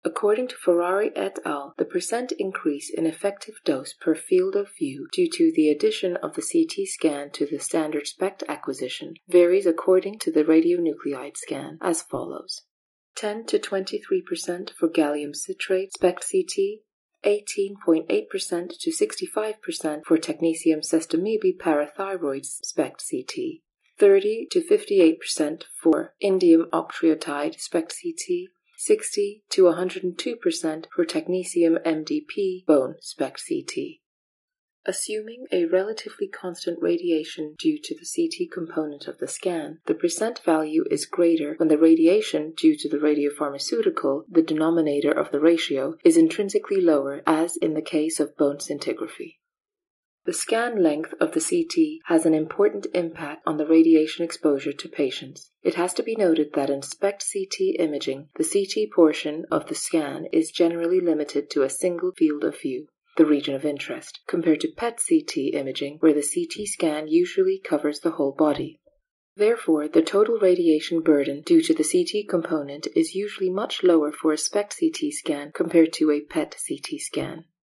According to Ferrari et al., the percent increase in effective dose per field of view due to the addition of the CT scan to the standard SPECT acquisition varies according to the radionuclide scan as follows: 10 to 23% for gallium citrate SPECT CT, 18.8% to 65% for technetium sestamibi parathyroid SPECT CT, 30 to 58% for indium octreotide SPECT CT, 60 to 102% for technetium MDP bone SPECT CT. Assuming a relatively constant radiation due to the CT component of the scan, the percent value is greater when the radiation due to the radiopharmaceutical, the denominator of the ratio, is intrinsically lower, as in the case of bone scintigraphy. The scan length of the CT has an important impact on the radiation exposure to patients. It has to be noted that in SPECT CT imaging, the CT portion of the scan is generally limited to a single field of view, the region of interest, compared to PET CT imaging, where the CT scan usually covers the whole body. Therefore, the total radiation burden due to the CT component is usually much lower for a SPECT CT scan compared to a PET CT scan.